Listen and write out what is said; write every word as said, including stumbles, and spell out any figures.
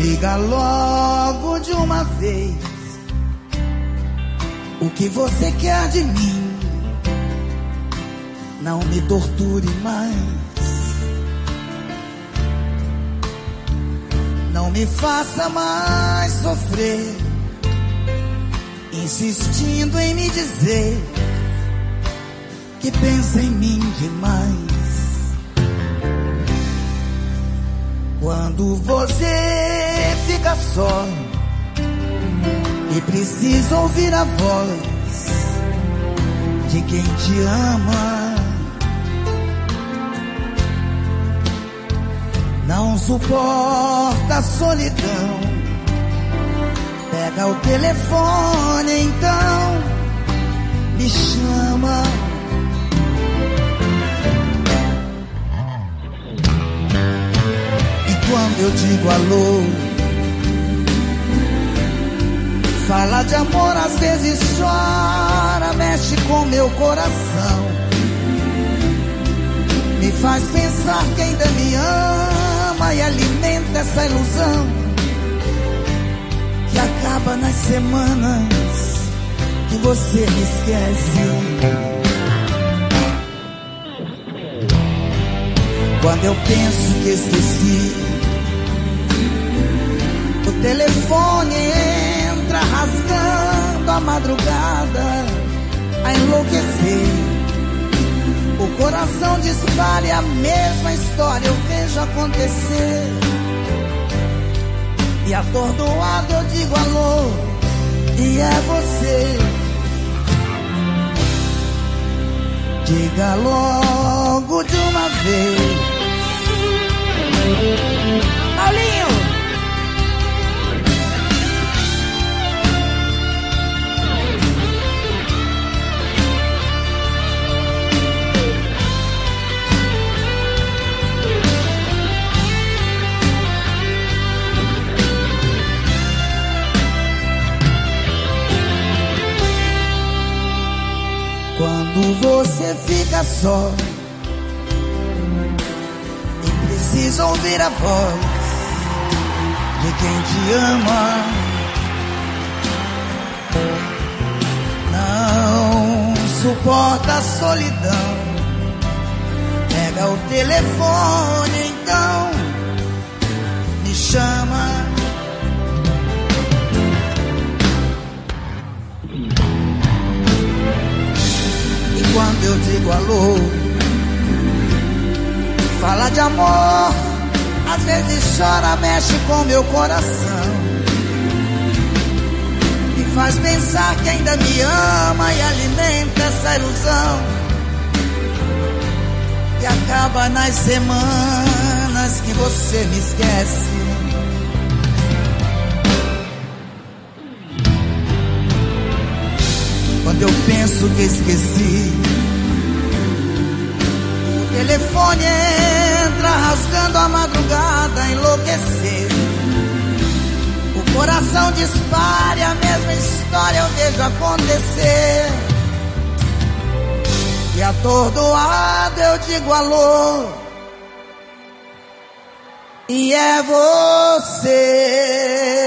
Diga logo de uma vez o que você quer de mim. Não me torture mais, não me faça mais sofrer, insistindo em me dizer que pensa em mim demais. Quando você fica só e precisa ouvir a voz de quem te ama, não suporta a solidão, pega o telefone então, me chama. E quando eu digo alô, fala de amor, às vezes chora, mexe com meu coração, me faz pensar que ainda me ama e alimenta essa ilusão que acaba nas semanas que você me esquece. Quando eu penso que esqueci, o telefone entra rasgando a madrugada a enlouquecer. O coração dispara e a mesma história eu vejo acontecer. E atordoado eu digo alô, e é você. Diga logo de uma vez. Paulinho! Quando você fica só e precisa ouvir a voz de quem te ama, não suporta a solidão, pega o telefone então, me chama. Quando eu digo alô, fala de amor, às vezes chora, mexe com meu coração, me faz pensar que ainda me ama e alimenta essa ilusão que acaba nas semanas que você me esquece. Quando eu penso que esqueci, o telefone entra rasgando a madrugada a enlouquecer. O coração dispara e a mesma história eu vejo acontecer. E atordoado eu digo alô, e é você.